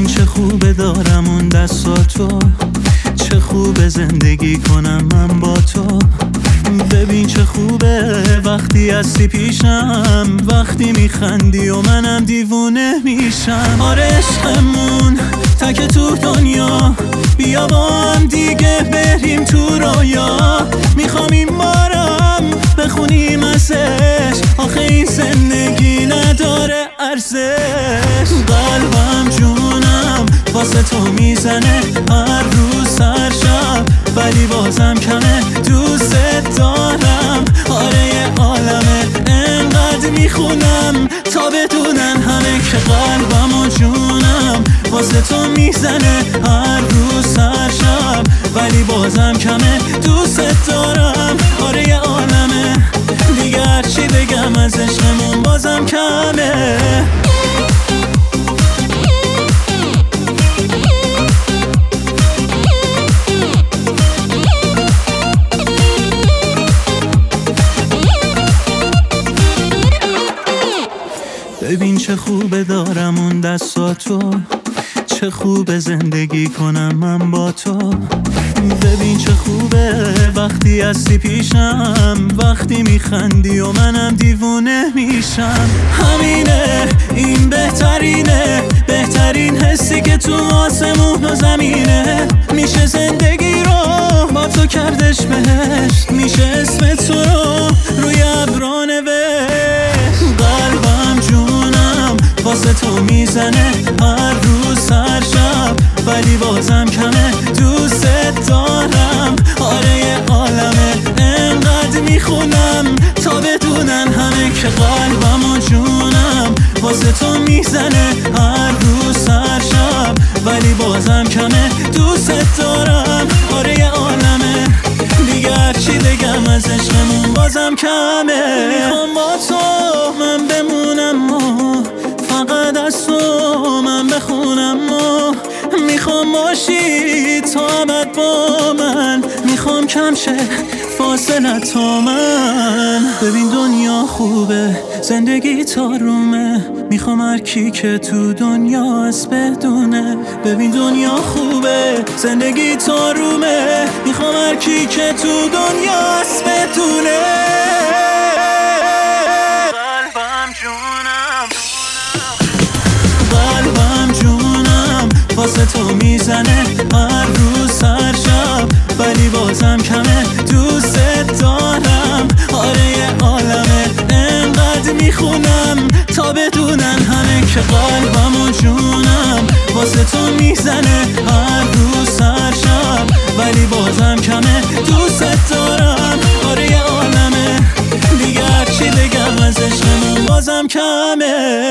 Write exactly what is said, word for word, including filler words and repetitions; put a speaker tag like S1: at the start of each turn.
S1: ببین چه خوبه دارم اون دستاتو، چه خوبه زندگی کنم من با تو. ببین چه خوبه وقتی هستی پیشم، وقتی میخندی و منم دیوونه میشم. آره عشقمون تک تو دنیا، بیا با هم دیگه بریم تو رویا. میخوام این بارم بخونیم ازش، آخه این زندگی نداره ارزش. قلبم جونم واسه تو میزنه هر روز هر شب، ولی بازم کمه دوست دارم. آره یه عالمه انقدر میخونم تا بدونن همه که قلبم و جونم واسه تو میزنه هر روز هر شب، ولی بازم کمه دوست دارم. آره یه عالمه دیگه هرچی بگم از عشقمون بازم کمه. ببین چه خوبه دارم اون دستاتو، چه خوبه زندگی کنم من با تو. ببین چه خوبه وقتی هستی پیشم، وقتی میخندی و منم دیوونه میشم. همینه این بهترینه، بهترین حسی که تو آسمون و زمینه. میشه زندگی رو با تو کردش بهشت، میشه اسم تو رو روی ابرا نوشت. قلبم جونم واسه تو میزنه هر روز هر شب، ولی بازم کمه دوست دارم. آره یه عالمه انقدر میخونم تا بدونن همه که قلبم و جونم واسه تو میزنه هر روز هر شب، ولی بازم کمه دوست دارم. آره یه عالمه دیگه هرچی بگم از عشقمون بازم کمه. میخوام با تو من بمونم و فقط از تو من بخونم و میخوام باشی تا ابد با من، میخوام کم شه فاصله تا من. ببین دنیا خوبه زندگی تارومه، میخوام هر کی که تو دنیا هست بدونه. ببین دنیا خوبه زندگی تارومه، میخوام هر کی که تو دنیا هست بدونه. قلبم جونم قلبم جونم واسه تو میزنه هر روز هر شب، ولی بازم کمه دوست دارم. آره یه عالمه انقدر میخونم تا بدونن همه که قلبم و جونم واسه تو میزنه هر روز هر شب، ولی بازم کمه دوست دارم. آره یه عالمه دیگه هرچی بگم از عشقمون بازم کمه.